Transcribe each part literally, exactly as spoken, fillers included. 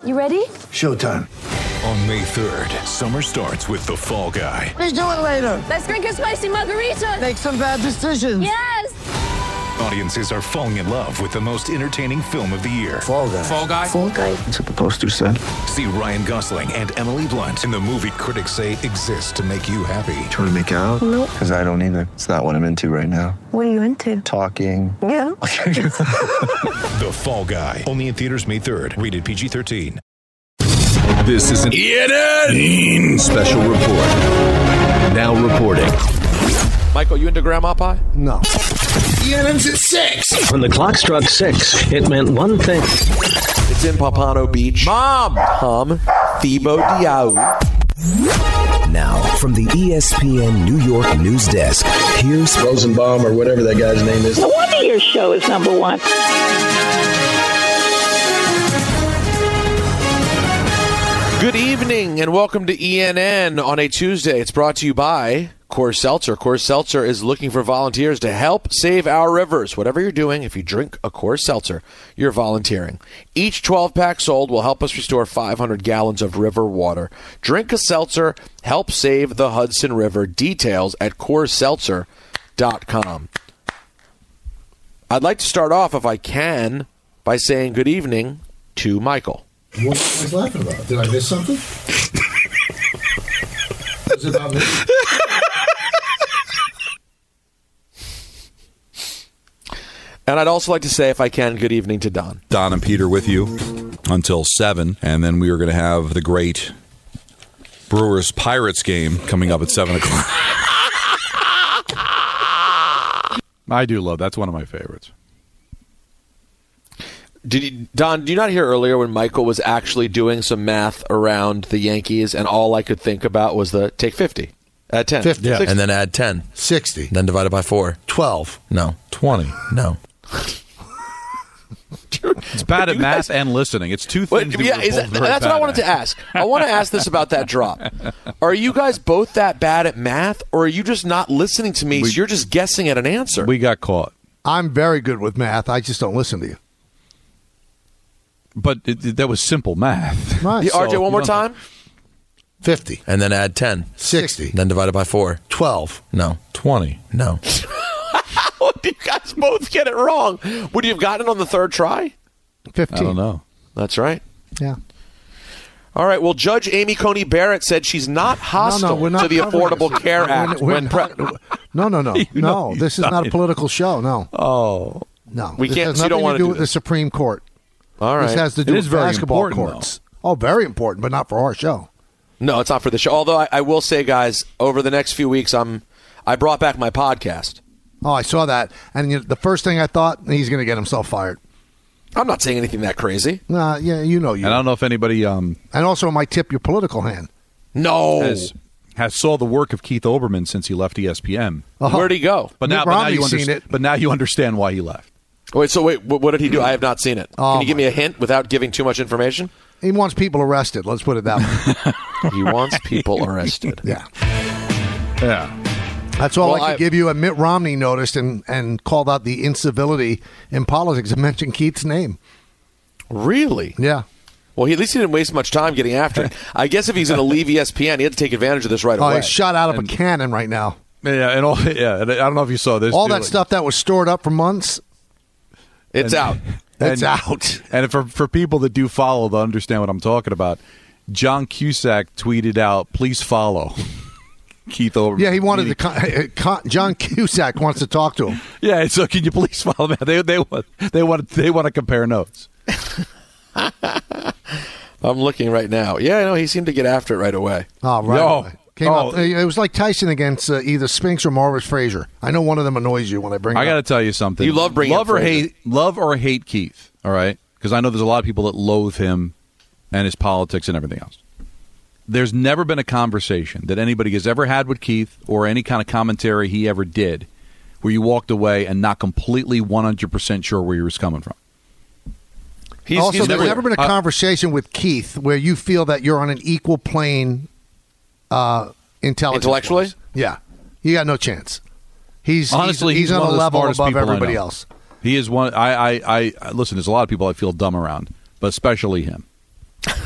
You ready? Showtime. On May third, summer starts with The Fall Guy. Let's do it later. Let's drink a spicy margarita. Make some bad decisions. Yes. Audiences are falling in love with the most entertaining film of the year. Fall Guy. Fall Guy? Fall guy. That's what the poster said. See Ryan Gosling and Emily Blunt in the movie critics say exists to make you happy. Trying to make it out? Nope. Because I don't either. It's not what I'm into right now. What are you into? Talking. Yeah. The Fall Guy. Only in theaters May third. Rated P G thirteen. This is an E N N special report. Now reporting. Michael, you into grandma pie? No. E N N's at six. When the clock struck six, it meant one thing. It's in Pompano Beach. Mom! Tom Thibault Diaw. Now, from the E S P N New York news desk, here's Rosenbaum or whatever that guy's name is. No wonder your show is number one. Good evening and welcome to E N N on a Tuesday. It's brought to you by Coors Seltzer. Coors Seltzer is looking for volunteers to help save our rivers. Whatever you're doing, if you drink a Coors Seltzer, you're volunteering. Each twelve-pack sold will help us restore five hundred gallons of river water. Drink a seltzer, help save the Hudson River. Details at coors seltzer dot com. I'd like to start off, if I can, by saying good evening to Michael. What was I laughing about? Did I miss something? Was it about me? And I'd also like to say, if I can, good evening to Don. Don and Peter with you until seven, and then we are going to have the great Brewers Pirates game coming up at seven o'clock. I do love that's one of my favorites. Did you, Don, do you not hear earlier when Michael was actually doing some math around the Yankees, and all I could think about was the take fifty, add ten. fifty. Yeah. And then add ten. sixty. Then divide it by four. twelve. No. twenty. No. It's bad at math and listening. It's two things. Wait, yeah, is that, that's what I wanted at. to ask. I want to ask this about that drop. Are you guys both that bad at math, or are you just not listening to me, We- so you're just guessing at an answer? We got caught. I'm very good with math. I just don't listen to you. But it, it- that was simple math. Right. Yeah, R J, So one you more don't- time. fifty. And then add ten. sixty. Then divide it by four. twelve. No. twenty. No. How did you guys both get it wrong? Would you have gotten it on the third try? fifteen. I don't know. That's right. Yeah. All right. Well, Judge Amy Coney Barrett said she's not hostile no, no, we're not to the covering Affordable this. Care We're- Act. we're when not- pre- no, no, no. You know no, he's this is not a not. political show. No. Oh. No. We this can't- has so you don't nothing wanna to do do with the this. Supreme Court. All right. This has to do It with is very basketball important, courts. Oh, very important, but not for our show. No, it's not for the show. Although I, I will say, guys, over the next few weeks, I'm I brought back my podcast. Oh, I saw that. And you know, the first thing I thought, he's going to get himself fired. I'm not saying anything that crazy. Nah, yeah, you know you. And I don't know if anybody um, And also, it might tip your political hand. No. has has saw the work of Keith Olbermann since he left E S P N. Oh. Where'd he go? But Mitt now, but now you Romney's seen understand. it. But now you understand why he left. Wait, so wait, what, what did he do? I have not seen it. Oh, Can you give my me a hint without giving too much information? He wants people arrested. Let's put it that way. He wants people arrested. Yeah. Yeah. That's all Well, I could I- give you. And Mitt Romney noticed and, and called out the incivility in politics and mentioned Keith's name. Really? Yeah. Well, he, at least he didn't waste much time getting after it. I guess if he's going to leave E S P N, he had to take advantage of this right Oh, away. he's shot out of And- a cannon right now. Yeah, and all. Yeah, and I don't know if you saw this. All too, that like- stuff that was stored up for months, It's and- out. it's and- out. And for for people that do follow, they'll understand what I'm talking about. John Cusack tweeted out, "Please follow." Keith Olbermann. Yeah, he wanted to. Con- con- John Cusack wants to talk to him. Yeah, so can you please follow me? They they want they want they want to compare notes. I'm looking right now. Yeah, I know he seemed to get after it right away. Oh, right. No. away. Came Oh. up, it was like Tyson against uh, either Spinks or Marvis Frazier. I know one of them annoys you when I bring. I it got to up. tell you something. You love bringing love up or Frazier. hate love or hate Keith. All right, because I know there's a lot of people that loathe him and his politics and everything else. There's never been a conversation that anybody has ever had with Keith or any kind of commentary he ever did where you walked away and not completely one hundred percent sure where he was coming from. He's, also, he's there's never, never been a uh, conversation with Keith where you feel that you're on an equal plane, uh, intelligence Intellectually? wise. Yeah, you got no chance. He's Honestly, he's, he's, he's on one a of the level smartest above people I everybody know. else. He is one. I, I, I listen. There's a lot of people I feel dumb around, but especially him.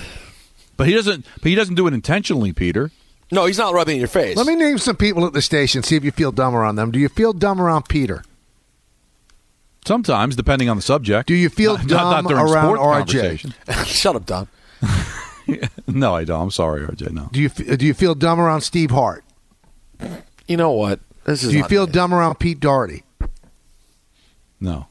But he doesn't. But he doesn't do it intentionally, Peter. No, he's not rubbing in your face. Let me name some people at the station. See if you feel dumb around them. Do you feel dumb around Peter? Sometimes, depending on the subject. Do you feel Not- dumb not during around sport R J? conversation. Shut up, Don. No, I don't. I'm sorry, R J. No. Do you do you feel dumb around Steve Hart? You know what? This is. Do you not feel nice. dumb around Pete Doherty? No.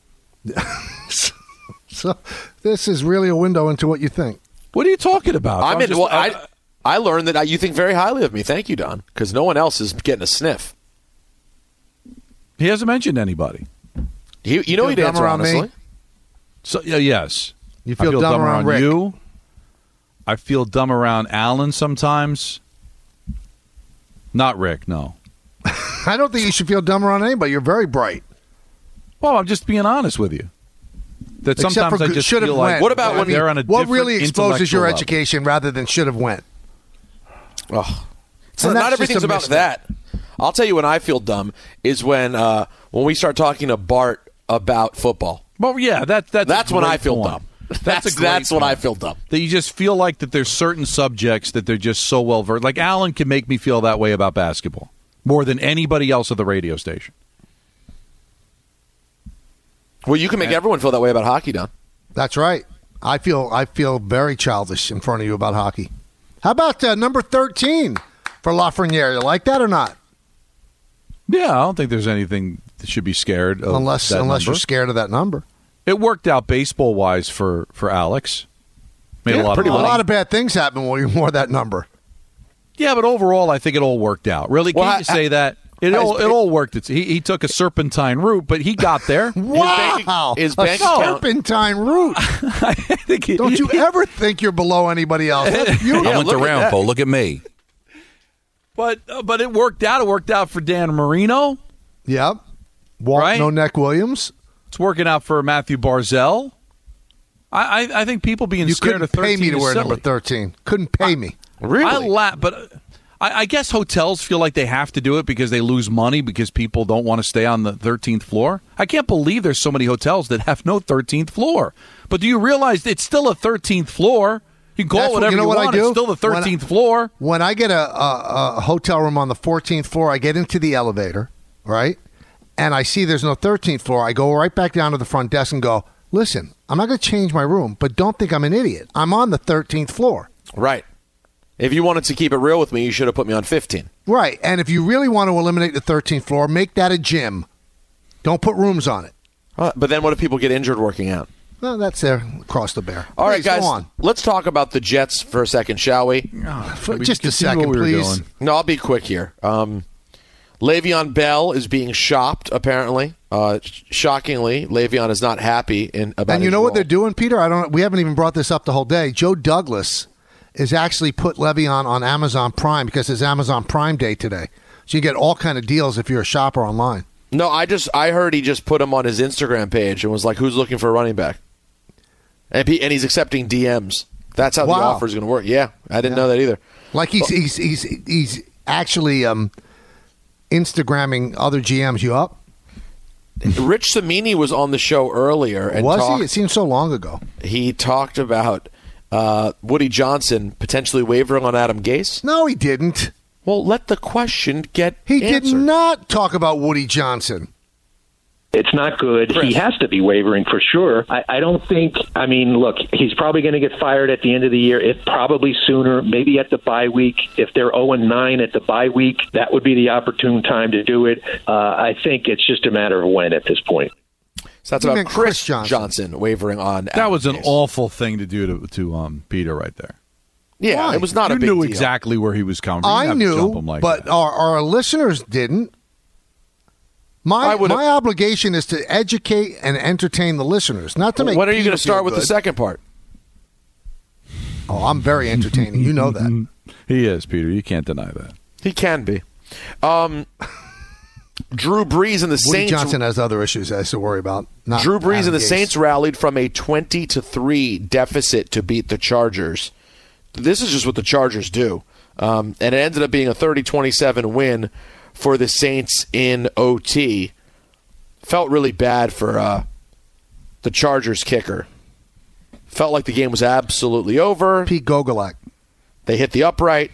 So this is really a window into what you think. What are you talking about? I'm I'm in. just- Well, I I learned that I, you think very highly of me. Thank you, Don, because no one else is getting a sniff. He hasn't mentioned anybody. He, you know feel he'd dumb answer around me? honestly. So yeah, yes. You I feel, feel dumb, dumb around, around Rick? you. I feel dumb around Alan sometimes. Not Rick, no. I don't think you should feel dumb around anybody. You're very bright. Well, I'm just being honest with you. That Except sometimes for I good- just should have feel like went. What about I when mean, they're on a what different really exposes your intellectual level. education rather than should have went? Oh. So And not that's everything's just a about mistake. that. I'll tell you when I feel dumb is when uh, when we start talking to Bart about football. Well, yeah, that, that's That's a when great I feel point. dumb. That's That's a great that's when I point. feel dumb. That you just feel like that there's certain subjects that they're just so well versed. Like Alan can make me feel that way about basketball more than anybody else at the radio station. Well, you can make everyone feel that way about hockey, Don. That's right. I feel I feel very childish in front of you about hockey. How about uh, number thirteen for Lafreniere? You like that or not? Yeah, I don't think there's anything that should be scared of. Unless that unless number. you're scared of that number. It worked out baseball wise for, for Alex. Made Yeah, a lot pretty of A money. lot of bad things happen when you wore that number. Yeah, but overall, I think it all worked out. Really, Well, can I- you say that? It I- all, it all worked. It's, he, he took a serpentine route, but he got there. Wow, his a bank account- serpentine route. I think he- Don't you ever think you're below anybody else? That's beautiful. I went look to at that. Roundpole. Look at me. But uh, but it worked out. It worked out for Dan Marino. Yep. Walt Right? No Neck Williams. It's working out for Matthew Barzell. I I, I think people being You scared couldn't of pay thirteen me to is wear silly. number thirteen. Couldn't pay me. Really? I la- but uh, I, I guess hotels feel like they have to do it because they lose money because people don't want to stay on the thirteenth floor. I can't believe there's so many hotels that have no thirteenth floor. But do you realize it's still a thirteenth floor? You can call That's it what- whatever you know you what I want. do? It's still the When I- thirteenth floor. When I get a, a, a hotel room on the fourteenth floor, I get into the elevator, right? And I see there's no thirteenth floor. I go right back down to the front desk and go, listen, I'm not going to change my room, but don't think I'm an idiot. I'm on the thirteenth floor. Right. If you wanted to keep it real with me, you should have put me on fifteen. Right. And if you really want to eliminate the thirteenth floor, make that a gym. Don't put rooms on it. Uh, But then what if people get injured working out? Well, that's there across the bear. All right, Please, guys, Go on. let's talk about the Jets for a second, shall we? For we just a continue second, what we were please. doing. No, I'll be quick here. Um, Le'Veon Bell is being shopped, apparently. Uh, sh- shockingly, Le'Veon is not happy in about And you his know what role. they're doing, Peter? I don't. We haven't even brought this up the whole day. Joe Douglas is actually put Le'Veon on Amazon Prime because it's Amazon Prime Day today. So you get all kind of deals if you're a shopper online. No, I just I heard he just put him on his Instagram page and was like, "Who's looking for a running back?" And, he, and he's accepting D Ms. That's how the Wow. offer is going to work. Yeah, I didn't know that either. Like he's he's he's he's actually um, Instagramming other G Ms you up. Rich Samini was on the show earlier and Was talked, he? It seems so long ago. he talked about uh, Woody Johnson potentially wavering on Adam Gase. No, he didn't. Well, let the question get He answered. did not talk about Woody Johnson. It's not good. Chris. He has to be wavering for sure. I, I don't think, I mean, look, he's probably going to get fired at the end of the year, if probably sooner, maybe at the bye week. If they're oh and nine at the bye week, that would be the opportune time to do it. Uh, I think it's just a matter of when at this point. So that's You about meant Chris, Chris Johnson. Johnson. wavering on That Adam was an Gase. awful thing to do to, to um, Peter right there. Yeah, Why? it was not you a big knew deal. exactly where he was coming from. You I didn't have to jump knew, him like but that. our, our listeners didn't. My I would've- my obligation is to educate and entertain the listeners, not to make. When are you Peter going to start feel with the good. second part? Oh, I'm very entertaining. You know that. He is, Peter. You can't deny that. He can be. Um, Drew Brees and the Woody Saints. Johnson has other issues he has to worry about. Not Drew Brees Adam and the Gase. Saints rallied from a twenty to three deficit to beat the Chargers. This is just what the Chargers do. Um, and it ended up being a thirty twenty-seven win for the Saints in O T. Felt really bad for uh, the Chargers kicker. Felt like the game was absolutely over. Pete Gogolak. They hit the upright.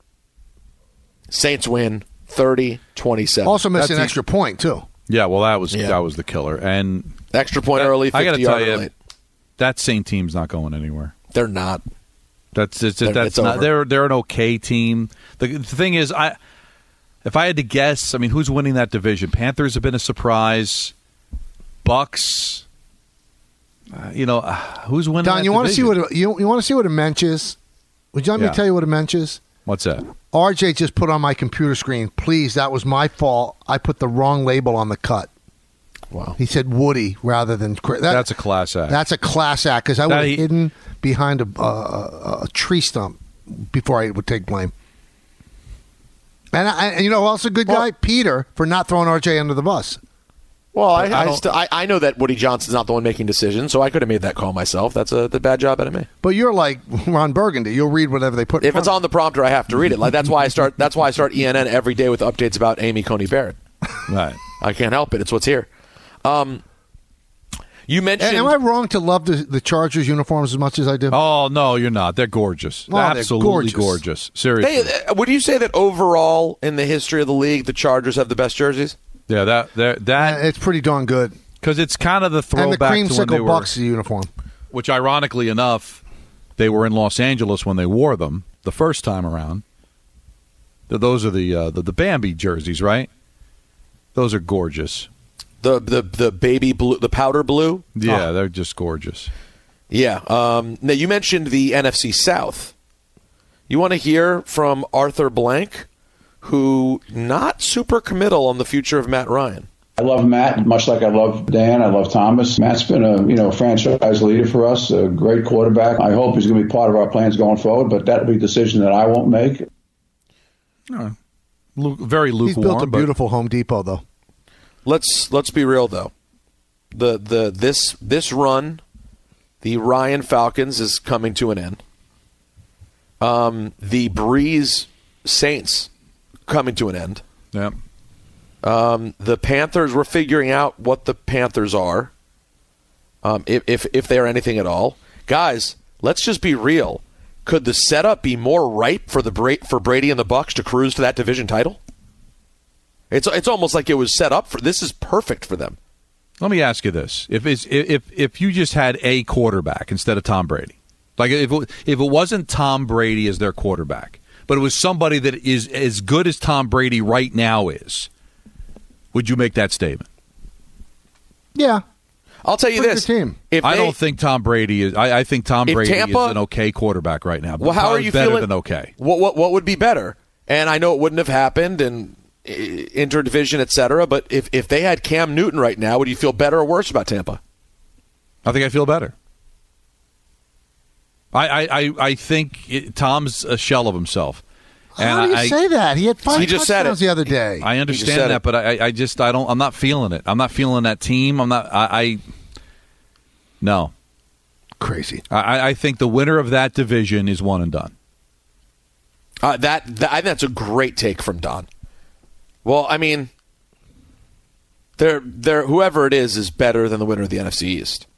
Saints win thirty twenty-seven. Also missed an That's extra point, too. Yeah, well, that was Yeah. that was the killer. And extra point that, early, I got to fifty tell yard you, late. that Saint team's not going anywhere. They're not. That's it's, They're- that's it's not. over. They're they're an okay team. The, the thing is, I if I had to guess, I mean, who's winning that division? Panthers have been a surprise. Bucks. Uh, you know, uh, who's winning? Don, that you want to see division? what a, you you want to see what a mensch is? Would you let me Yeah. tell you what a mensch is? What's that? R J just put on my computer screen. Please, that was my fault. I put the wrong label on the cut. Wow. He said Woody rather than Chris. That, That's a class act. That's a class act because I That would have he- hidden behind a, a, a tree stump before I would take blame. And, I, and you know who else a good guy? Peter, for not throwing R J under the bus. Well, I, But I I, don't- still, I, I know that Woody Johnson's not the one making decisions, so I could have made that call myself. That's a the bad job out of me. But you're like Ron Burgundy. You'll read whatever they put. in If it's front on the prompter, I have to read it. Like that's why I start. That's why I start E N N every day with updates about Amy Coney Barrett. Right. I can't help it. It's what's here. Um, you mentioned. Am I wrong to love the, the Chargers uniforms as much as I do? Oh no, you're not. They're gorgeous. Oh, they're Absolutely gorgeous. gorgeous. Seriously. They, uh, would you say that overall in the history of the league, the Chargers have the best jerseys? Yeah, that that that it's pretty darn good. Because it's kind of the And the throwback to when they creamsicle were. Bucks uniform. Which, ironically enough, they were in Los Angeles when they wore them the first time around. Th- Those are the uh, the, the Bambi jerseys, right? Those are gorgeous. The the the baby blue, the powder blue. Yeah, Oh. they're just gorgeous. Yeah. Um, now you mentioned the N F C South. You want to hear from Arthur Blank, who not super committal on the future of Matt Ryan. I love Matt, much like I love Dan. I love Thomas. Matt's been a you know franchise leader for us, a great quarterback. I hope he's going to be part of our plans going forward, but that'll be a decision that I won't make. No. Lu- very lukewarm. He's built a but- beautiful Home Depot, though. Let's let's be real though. The the this this run, the Ryan Falcons is coming to an end. Um, the Breeze Saints coming to an end. Yeah. Um, the Panthers, we're figuring out what the Panthers are, um, if, if if they are anything at all. Guys, let's just be real. Could the setup be more ripe for the Bra- for Brady and the Bucs to cruise to that division title? It's it's almost like it was set up for. This is perfect for them. Let me ask you this: if it's, if if you just had a quarterback instead of Tom Brady, like if it, if it wasn't Tom Brady as their quarterback, but it was somebody that is as good as Tom Brady right now is, would you make that statement? Yeah. I'll tell you Pretty this: good team. If I they- don't think Tom Brady is. I, I think Tom If Brady Tampa- is an okay quarterback right now. Well, how are Probably you better feeling? than okay? What what what would be better? And I know it wouldn't have happened, and uh, interdivision, et cetera. But if if they had Cam Newton right now, would you feel better or worse about Tampa? I think I feel better. I I, I, I think it, Tom's a shell of himself. How do you I, say that? He had five He just said touchdowns it. the other day. I said understand it. that, but I, I just I don't. I'm not feeling it. I'm not feeling that team. I'm not. I. I no. Crazy. I, I think the winner of that division is one and done. Uh, that, that I think that's a great take from Don. Well, I mean, they're, they're, whoever it is is better than the winner of the N F C East.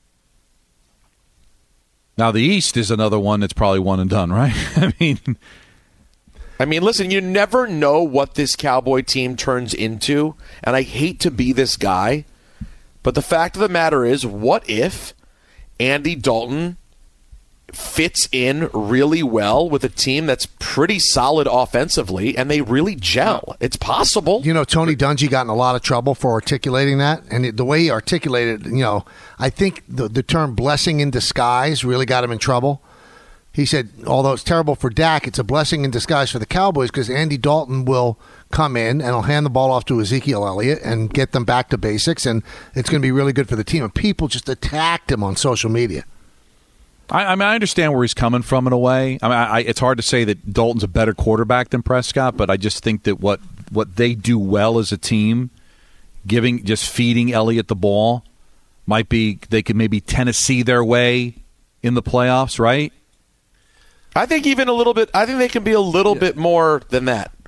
Now the East is another one that's probably one and done, right? I mean, I mean, listen, you never know what this Cowboy team turns into, and I hate to be this guy, but the fact of the matter is, what if Andy Dalton fits in really well with a team that's pretty solid offensively, and they really gel? It's possible. You know, Tony Dungy got in a lot of trouble for articulating that, and it, the way he articulated, you know, I think the the term "blessing in disguise" really got him in trouble. He said, although it's terrible for Dak, it's a blessing in disguise for the Cowboys because Andy Dalton will come in and he'll hand the ball off to Ezekiel Elliott and get them back to basics, and it's going to be really good for the team. And people just attacked him on social media. I, I mean, I understand where he's coming from in a way. I mean, I, it's hard to say that Dalton's a better quarterback than Prescott, but I just think that what what they do well as a team, giving just feeding Elliott the ball, might be they could maybe Tennessee their way in the playoffs, right? I think even a little bit. I think they can be a little Yeah. bit more than that.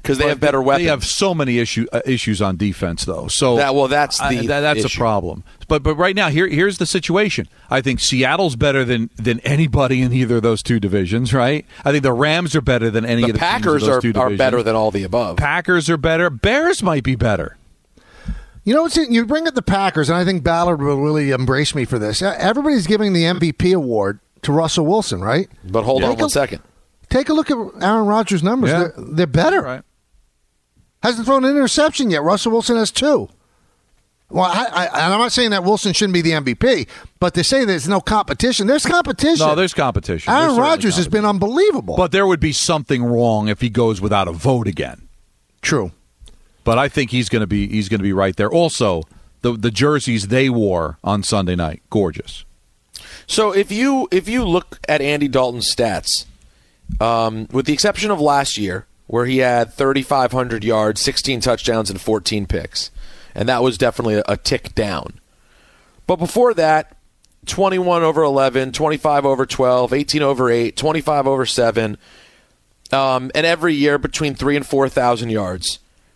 because they have better weapons. They have so many issue, uh, issues on defense, though. So that, well, that's the I, that, that's issue. a problem. But but right now, here here's the situation. I think Seattle's better than than anybody in either of those two divisions. Right? I think the Rams are better than any the of the Packers teams in those are, two are divisions. better than all the above. Packers are better. Bears might be better. You know what's it? You bring up the Packers, and I think Ballard will really embrace me for this. Everybody's giving the M V P award to Russell Wilson, right? But hold yeah. on one a, second. Take a look at Aaron Rodgers' numbers. Yeah. They're, they're better. Right. Hasn't thrown an interception yet. Russell Wilson has two. Well, I, I, and I'm not saying that Wilson shouldn't be the M V P, but to say there's no competition, there's competition. No, there's competition. Aaron There's Rodgers has been unbelievable. But there would be something wrong if he goes without a vote again. True. But I think he's going to be he's going to be right there. Also, the the jerseys they wore on Sunday night, gorgeous. So if you if you look at Andy Dalton's stats, um, with the exception of last year, where he had thirty-five hundred yards, sixteen touchdowns, and fourteen picks, and that was definitely a, a tick down. But before that, twenty-one over eleven, twenty-five over twelve, eighteen over eight, twenty-five over seven, um, and every year between three and four thousand yards.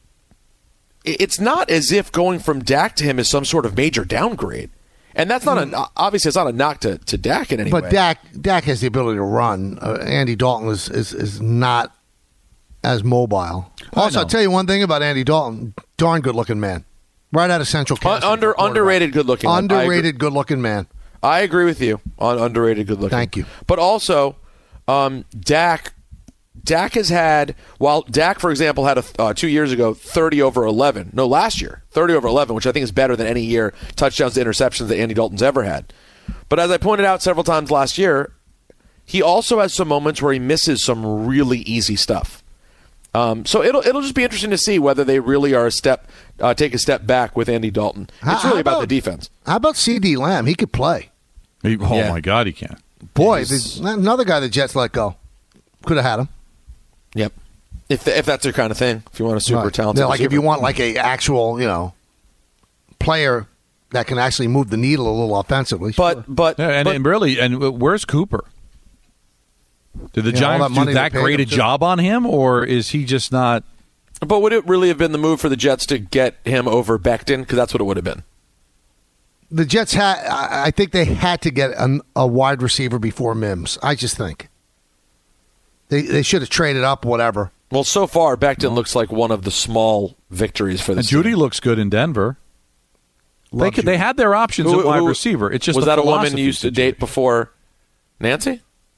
It's not as if going from Dak to him is some sort of major downgrade. And that's not a obviously it's not a knock to, to Dak in any but way. But Dak Dak has the ability to run. Uh, Andy Dalton is, is is not as mobile. Also, I'll tell you one thing about Andy Dalton: darn good looking man, right out of Central Casting. Under underrated good looking. Underrated good looking man. I agree with you on underrated good looking. Thank you. But also, um, Dak. Dak has had, while Dak, for example, had a, uh, two years ago thirty over eleven. No, last year, thirty over eleven, which I think is better than any year touchdowns to interceptions that Andy Dalton's ever had. But as I pointed out several times last year, he also has some moments where he misses some really easy stuff. Um, so it'll it'll just be interesting to see whether they really are a step, uh, take a step back with Andy Dalton. It's How- really how about, about- the defense. How about C D Lamb? He could play. He- oh Yeah. my God, he can. Boy, the, another guy the Jets let go. Could have had him. Yep. If if that's their kind of thing, if you want a super Right. talented, Yeah, like if receiver. you want like a actual, you know, player that can actually move the needle a little offensively. But sure. but, Yeah, and, but and really, and where's Cooper? Did the Yeah, all Giants that money do they that paid great him a to- job on him, or is he just not? But would it really have been the move for the Jets to get him over Becton? Because that's what it would have been. the Jets had, I I think they had to get an, a wide receiver before Mims. I just think they they should have traded up, whatever. Well, so far, Becton looks like one of the small victories for the And Judy looks good in Denver. They Love could, they Judy. had their options Who- at wide who- receiver. It's just was the that a woman philosophy you used to situation. date before Nancy?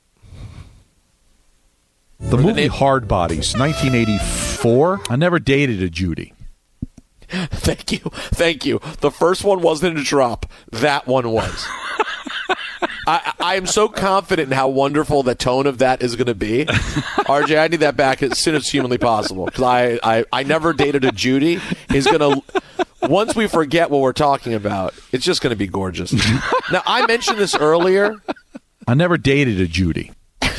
The movie Hard Bodies, nineteen eighty-four. I never dated a Judy. Thank you, thank you. The first one wasn't a drop. That one was. I, I am so confident in how wonderful the tone of that is going to be. R J, I need that back as soon as humanly possible because I, I, I never dated a Judy. Is going to once we forget what we're talking about, it's just going to be gorgeous. Now, I mentioned this earlier. I never dated a Judy.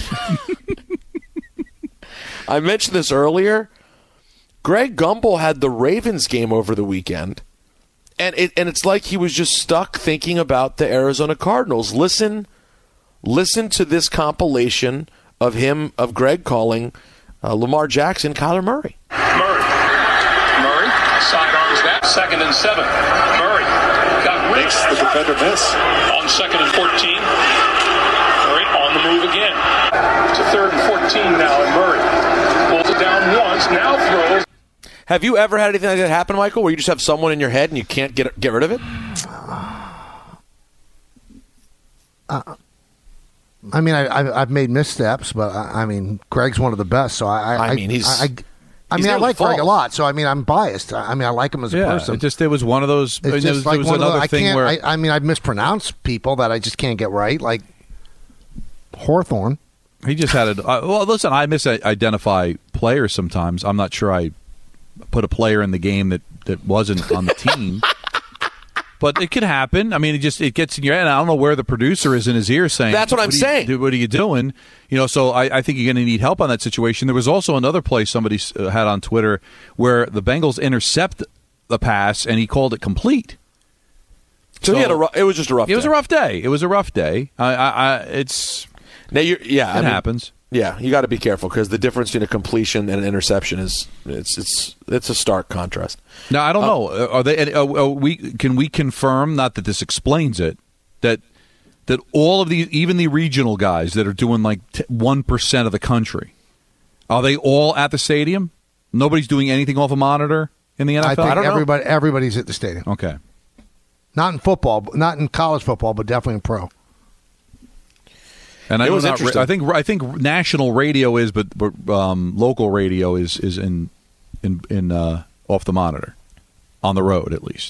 I mentioned this earlier. Greg Gumbel had the Ravens game over the weekend, and it, and it's like he was just stuck thinking about the Arizona Cardinals. Listen, listen to this compilation of him of Greg calling uh, Lamar Jackson Kyler Murray. Murray. Murray sidearms that. Second and seven. Murray got rid of the defender miss on second and fourteen. Murray on the move again to third and fourteen now, and Murray pulls it down once. Now throws. Have you ever had anything like that happen, Michael, where you just have someone in your head and you can't get get rid of it? Uh, I mean, I, I've, I've made missteps, but I, I mean, Greg's one of the best. So I, I, I mean, he's- I, I, I he's mean, I nearly like Greg a false. lot. So I mean, I'm biased. I I mean, I like him as a Yeah, person. it just it was one of those. It's there just was, like there was one of another the, I thing can't. where I, I mean, I mispronounce people that I just can't get right, like Hawthorne. he just had it. Uh, well, listen, I misidentify players sometimes. I'm not sure I put a player in the game that, that wasn't on the team. But it could happen. I mean, it just it gets in your head. I don't know where the producer is in his ear saying. That's what I'm are you- saying. What are you doing? You know, so I, I think you're going to need help on that situation. There was also another play somebody uh, had on Twitter where the Bengals intercept the pass and he called it complete. So, he had a rough, it was just a rough It was day. a rough day. It was a rough day. I, I, I it's Now you're, yeah, it I mean, happens. Yeah, you got to be careful because the difference between a completion and an interception is it's it's it's a stark contrast. Now I don't Uh, know. Are they? Are, are we can we confirm? Not that this explains it. That that all of these, even the regional guys that are doing like one percent of the country, are they all at the stadium? Nobody's doing anything off a monitor in the N F L. I think I don't know. everybody everybody's at the stadium. Okay. Not in football, but- not in college football, but definitely in pro. And I It know was not, interesting. I think I think national radio is, but, but um, local radio is is in in in uh, off the monitor, on the road at least.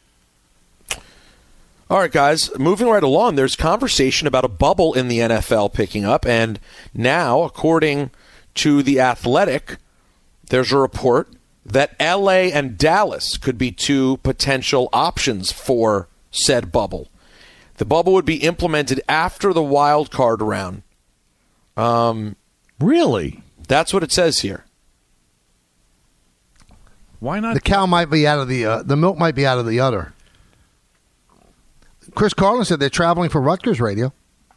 All right, guys, moving right along, there's conversation about a bubble in the N F L picking up, and now, according to The Athletic, there's a report that L A and Dallas could be two potential options for said bubble. The bubble would be implemented after the wild card round. Um, really? That's what it says here. Why not? The cow might be out of the uh, the milk might be out of the udder. Chris Carlin said they're traveling for Rutgers Radio.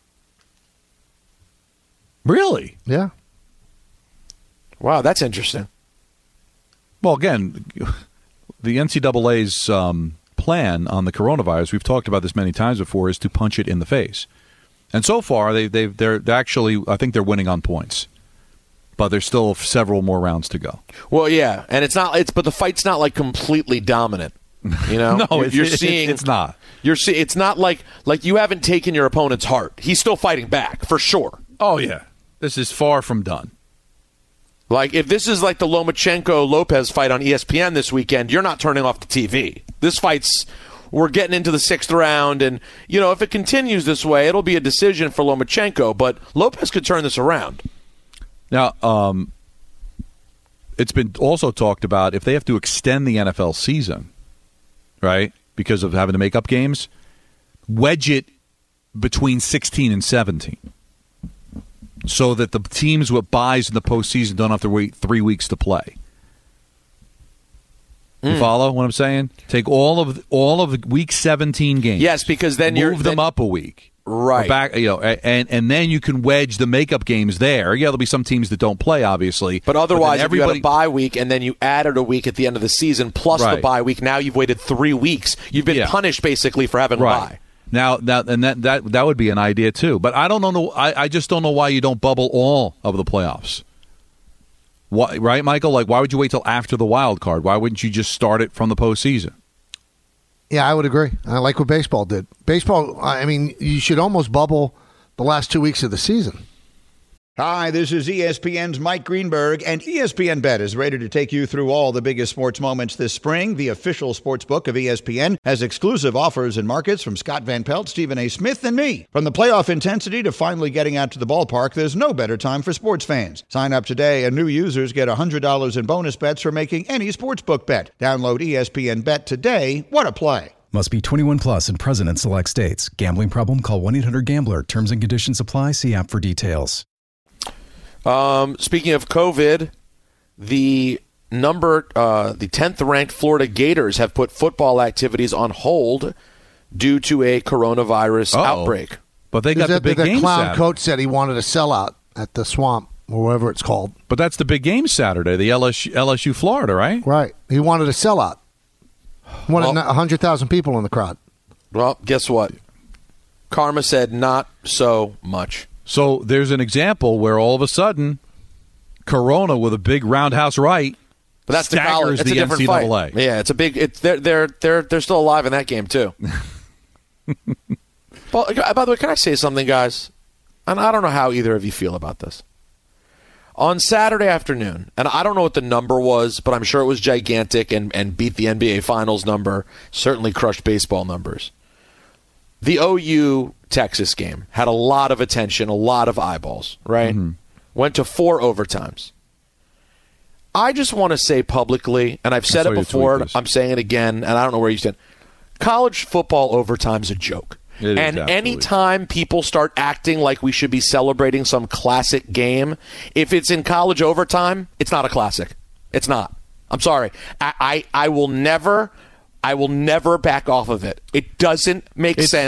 Really? Yeah. Wow, that's interesting. Well, again, the N C double A's um, plan on the coronavirus, we've talked about this many times before, is to punch it in the face. And so far, they, they've, they're actually, I think they're winning on points. But there's still several more rounds to go. Well, yeah, and it's not. It's but the fight's not like completely dominant. You know, No, you're, it's- you're it's- seeing it's not. You're see, It's not like like you haven't taken your opponent's heart. He's still fighting back for sure. Oh yeah, this is far from done. Like if this is like the Lomachenko Lopez fight on E S P N this weekend, you're not turning off the T V. This fight's we're getting into the sixth round, and you know if it continues this way, it'll be a decision for Lomachenko. But Lopez could turn this around. Now, um, it's been also talked about if they have to extend the N F L season, right, because of having to make up games, wedge it between sixteen and seventeen so that the teams with buys in the postseason don't have to wait three weeks to play. You Mm. follow what I'm saying? Take all of all of the week seventeen games. Yes, because then move you're them then- up a week. Right. Or back, you know, and and then you can wedge the makeup games there. Yeah, there'll be some teams that don't play, obviously. But otherwise, then if you had everybody, a bye week and then you added a week at the end of the season plus the Right. bye week, now you've waited three weeks. You've been Yeah. punished basically for having a right bye. now, now, and that that that would be an idea too. But I don't know. I, I just don't know why you don't bubble all of the playoffs. Why, right, Michael? Like, why would you wait till after the wild card? Why wouldn't you just start it from the postseason? Yeah, I would agree. I like what baseball did. Baseball, I mean, you should almost bubble the last two weeks of the season. Hi, this is E S P N's Mike Greenberg, and E S P N Bet is ready to take you through all the biggest sports moments this spring. The official sports book of E S P N has exclusive offers and markets from Scott Van Pelt, Stephen A. Smith, and me. From the playoff intensity to finally getting out to the ballpark, there's no better time for sports fans. Sign up today, and new users get one hundred dollars in bonus bets for making any sportsbook bet. Download E S P N Bet today. What a play. Must be twenty-one plus and present in select states. Gambling problem? Call one eight hundred gambler. Terms and conditions apply. See app for details. Um, speaking of COVID, the number, uh, the tenth ranked Florida Gators have put football activities on hold due to a coronavirus Uh-oh. outbreak. But they got There's the that- big that game clown Saturday. coach said he wanted a sellout at the Swamp or whatever it's called. But that's the big game Saturday, the L S U, L S U Florida, right? Right. He wanted a sellout. He wanted Well- one hundred thousand people in the crowd. Well, guess what? Karma said not so much. So there's an example where all of a sudden, Corona with a big roundhouse right, But that's the staggers college. That's the a different N C double A. fight. Yeah, it's a big. It's they're they're they're they're still alive in that game too. Well, by the way, can I say something, guys? And I don't know how either of you feel about this. On Saturday afternoon, and I don't know what the number was, but I'm sure it was gigantic and, and beat the N B A Finals number, certainly crushed baseball numbers. The O U Texas game had a lot of attention, a lot of eyeballs, right? Mm-hmm. Went to four overtimes. I just want to say publicly, and I've said saw it you tweet before, this. I'm saying it again, and I don't know where you stand. College football overtime's a joke. It is, and absolutely. anytime people start acting like we should be celebrating some classic game, if it's in college overtime, it's not a classic. It's not. I'm sorry. I, I, I will never I will never back off of it. It doesn't make It's- sense.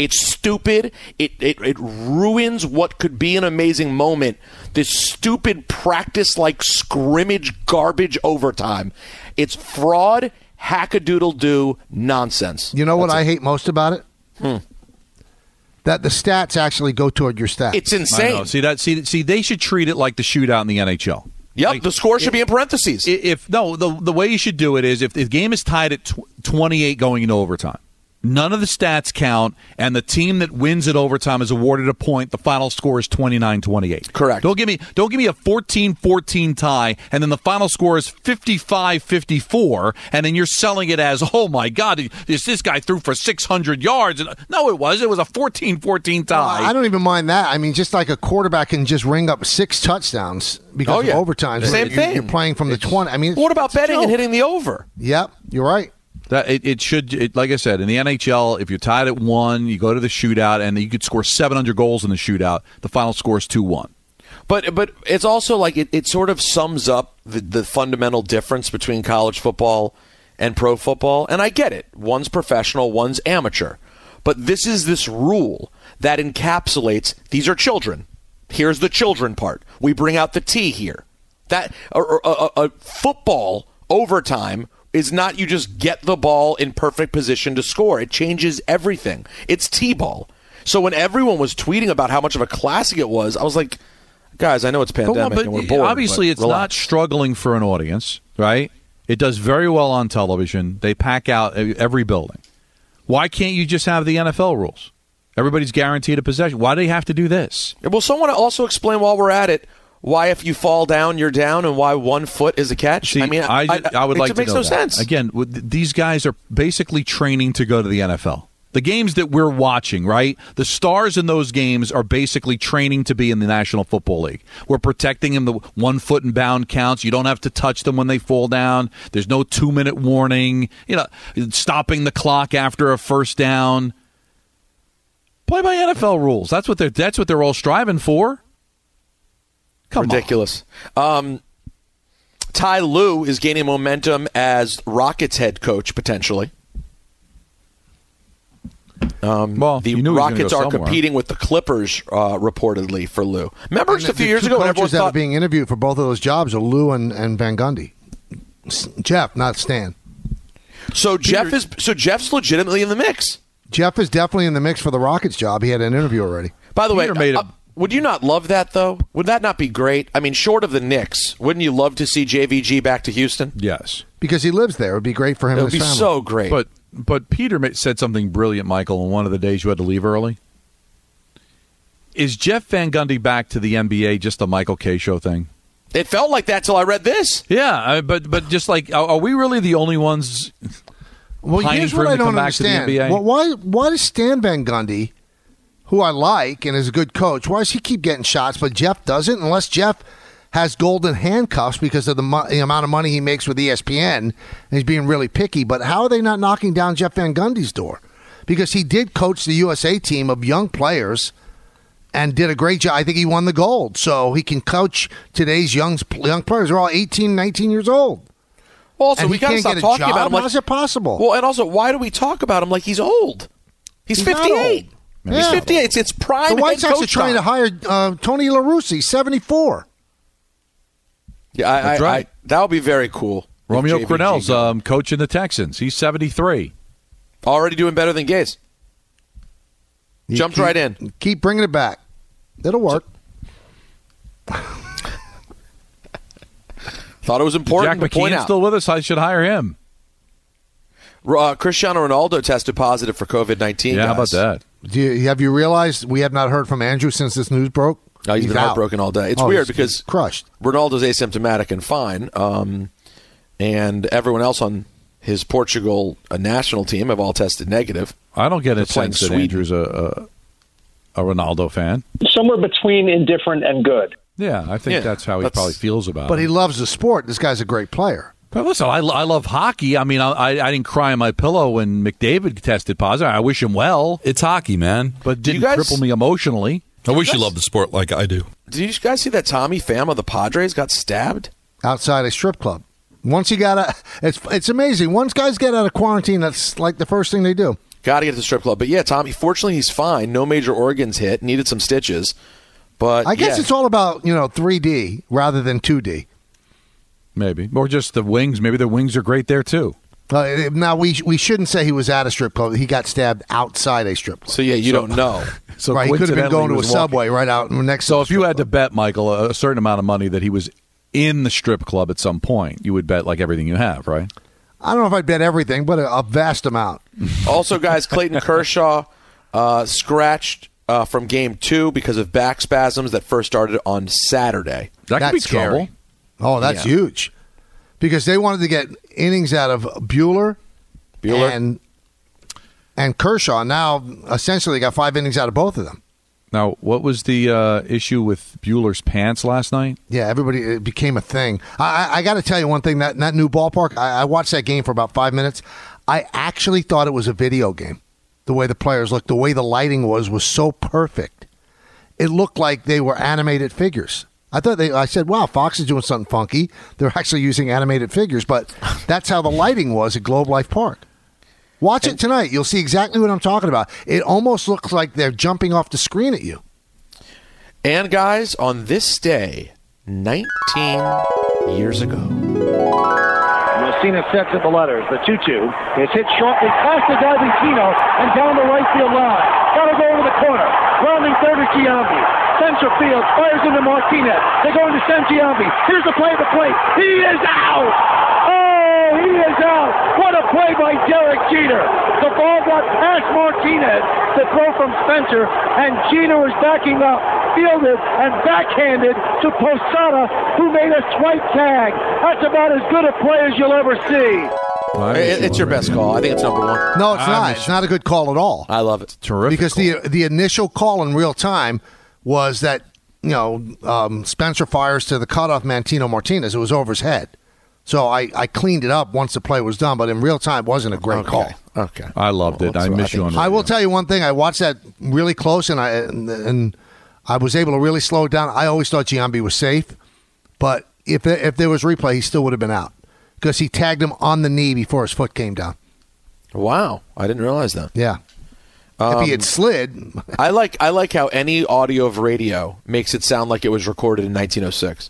It's stupid. It, it it ruins what could be an amazing moment. This stupid practice-like scrimmage garbage overtime. It's fraud, hackadoodle-doo nonsense. You know what That's I it. hate most about it? Hmm. That the stats actually go toward your stats. It's insane. I know. See that? See, see, they should treat it like the shootout in the N H L. Yep, like, the score should if, be in parentheses. If no, the the way you should do it is if the game is tied at tw- twenty-eight going into overtime, none of the stats count, and the team that wins at overtime is awarded a point. The final score is twenty-nine twenty-eight. Correct. Don't give me don't give me a fourteen fourteen tie, and then the final score is fifty-five fifty-four, and then you're selling it as, oh my God, this this guy threw for six hundred yards. No, it was. It was a fourteen fourteen tie. Well, I don't even mind that. I mean, just like a quarterback can just ring up six touchdowns because Oh, yeah. of overtime. Same you're, thing. You're playing from the twenty. I mean, What about betting and hitting the over? Yep, you're right. That it, it should, it, like I said, in the N H L, if you're tied at one, you go to the shootout, and you could score seven hundred goals in the shootout. The final score is two one. But but it's also like it, it sort of sums up the, the fundamental difference between college football and pro football. And I get it. One's professional, one's amateur. But this is this rule that encapsulates these are children. Here's the children part. We bring out the T here. That or, or, a, a football overtime is not you just get the ball in perfect position to score. It changes everything. It's T-ball. So when everyone was tweeting about how much of a classic it was, I was like, guys, I know it's pandemic But, well, and we're bored. obviously, but it's not relax. struggling for an audience, right? It does very well on television. They pack out every building. Why can't you just have the N F L rules? Everybody's guaranteed a possession. Why do they have to do this? Will someone also explain while we're at it why if you fall down, you're down, and why one foot is a catch? See, I mean, I, I, I would it like to makes know no that. sense. Again, with- these guys are basically training to go to the N F L. The games that we're watching, right? The stars in those games are basically training to be in the National Football League. We're protecting them. The one foot and bound counts. You don't have to touch them when they fall down. There's no two minute warning. You know, stopping the clock after a first down. Play by N F L rules. That's what they're. That's what they're all striving for. Come Ridiculous. Um, Ty Lue is gaining momentum as Rockets head coach potentially. Um, well, the you knew he was gonna Rockets go are somewhere. competing with the Clippers uh, reportedly for Lue. Remember just a few the years two ago when everyone coaches that are thought being interviewed for both of those jobs are Lou and, and Van Gundy. S- Jeff, not Stan. so. Jeff is so Jeff's legitimately in the mix. Jeff is definitely in the mix for the Rockets job. He had an interview already. By the Peter way, made uh, a- would you not love that though? Would that not be great? I mean, short of the Knicks, wouldn't you love to see J V G back to Houston? Yes. Because he lives there. It would be great for him It and would his be family. so great. But but Peter ma- said something brilliant, Michael, on one of the days you had to leave early. Is Jeff Van Gundy back to the N B A just a Michael K. show thing? It felt like that till I read this. Yeah, I, but but just like, are, are we really the only ones Well, pining here's for what him I to come don't back to the N understand. B A? Well, why, why does Stan Van Gundy, who I like and is a good coach, why does he keep getting shots, but Jeff doesn't? Unless Jeff has golden handcuffs because of the, mo- the amount of money he makes with E S P N, and he's being really picky. But how are they not knocking down Jeff Van Gundy's door? Because he did coach the U S A team of young players and did a great job. I think he won the gold. So he can coach today's young, young players. They're all eighteen, nineteen years old. Well, also, And we he got to can't stop get a talking job? about him. Like, How's it possible? Well, and also, why do we talk about him like he's old? He's, He's not fifty-eight. old. He's Yeah. fifty-eight. It's, it's prime. The White head Sox are coach trying to time. hire uh, Tony La Russa, seventy-four. Yeah, I, That's I, right. I, that would be very cool. if Romeo J V G Crennel's go. um, coaching the Texans. He's seventy-three. Already doing better than Gaze. You Jumped keep- right in. Keep bringing it back. It'll work. Thought it was important Jack to point McKeon's out. still with us. I should hire him. Uh, Cristiano Ronaldo tested positive for COVID nineteen. Yeah, how guys. about that? Do you, have you realized we have not heard from Andrew since this news broke? No, he's been out. heartbroken all day. It's Oh, weird he's because crushed. Ronaldo's asymptomatic and fine, um, and everyone else on his Portugal uh, national team have all tested negative. I don't get a They're playing sense that Sweden. Andrew's a, a a Ronaldo fan. Somewhere between indifferent and good. Yeah, I think Yeah, that's how he that's- probably feels about But it. he loves the sport. This guy's a great player. But listen, I, I love hockey. I mean, I, I didn't cry on my pillow when McDavid tested positive. I wish him well, It's hockey, man. but didn't you guys- cripple me emotionally. I wish you loved the sport like I do. Did you guys see that Tommy Pham of the Padres got stabbed? Outside a strip club. Once he got out, it's it's amazing. Once guys get out of quarantine, that's like the first thing they do. Got to get to the strip club. But yeah, Tommy, fortunately he's fine. No major organs hit. Needed some stitches. But I guess yeah. it's all about, you know, three D rather than two D. Maybe. Or just the wings. Maybe the wings are great there, too. Uh, now, we we shouldn't say he was at a strip club. He got stabbed outside a strip club. So, yeah, you So- don't know. So right, he could have been coincidentally, going to he a was Subway walking. right out next So to if you had to bet, Michael, a, a certain amount of money that he was in the strip club at some point, you would bet like everything you have, right? I don't know if I'd bet everything, but a, a vast amount. Also, guys, Clayton Kershaw uh, scratched uh, from game two because of back spasms that first started on Saturday. That could That's be scary. trouble. Oh, that's Yeah. huge. Because they wanted to get innings out of Bueller, Bueller. and and Kershaw. Now, essentially, got five innings out of both of them. Now, what was the uh, issue with Bueller's pants last night? Yeah, everybody, it became a thing. I, I, I got to tell you one thing, that, that new ballpark, I, I watched that game for about five minutes. I actually thought it was a video game. The way the players looked, the way the lighting was, was so perfect. It looked like they were animated figures. I thought they, I said, wow, Fox is doing something funky. They're actually using animated figures, but that's how the lighting was at Globe Life Park. Watch it tonight. You'll see exactly what I'm talking about. It almost looks like they're jumping off the screen at you. And, guys, on this day, nineteen years ago. Messina sets at the letters. The two two is hit shortly past the diving Tino and down the right field line. Got to go over the corner. Rounding third is Giambi. Center field fires into Martinez. They go into Sangiambi. Here's the play at the plate. He is out. Oh, he is out. What a play by Derek Jeter. The ball got past Martinez to throw from Spencer, and Jeter was backing up, fielded and backhanded to Posada, who made a swipe tag. That's about as good a play as you'll ever see. It- It's your best call. I think it's number one. No, it's not. It's not a good call at all. I love it. Terrific. Because the the initial call in real time was that, you know, um, Spencer fires to the cutoff man, Tino Martinez. It was over his head. So I, I cleaned it up once the play was done, but in real time, it wasn't a great Okay. call. Okay. I loved it. I miss you on I will tell you one thing. I watched that really close, and I and, and I was able to really slow it down. I always thought Giambi was safe, but if if there was replay, he still would have been out because he tagged him on the knee before his foot came down. Wow. I didn't realize that. Yeah. Um, if he had slid, I like I like how any audio of radio makes it sound like it was recorded in nineteen oh six.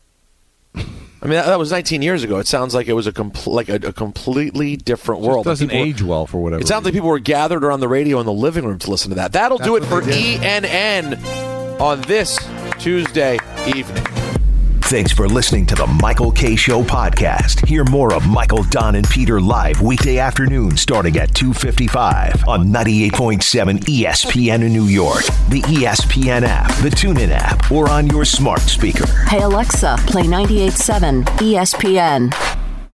I mean, that, that was nineteen years ago. It sounds like it was a compl- like a, a completely different Just world. doesn't People were- age well for whatever. It sounds like people were gathered around the radio in the living room to listen to that. That'll do it That's for what they E N N on this Tuesday evening. Thanks for listening to the Michael K. Show podcast. Hear more of Michael, Don, and Peter live weekday afternoon starting at two fifty-five on ninety-eight point seven E S P N in New York, the E S P N app, the TuneIn app, or on your smart speaker. Hey Alexa, play ninety-eight point seven E S P N.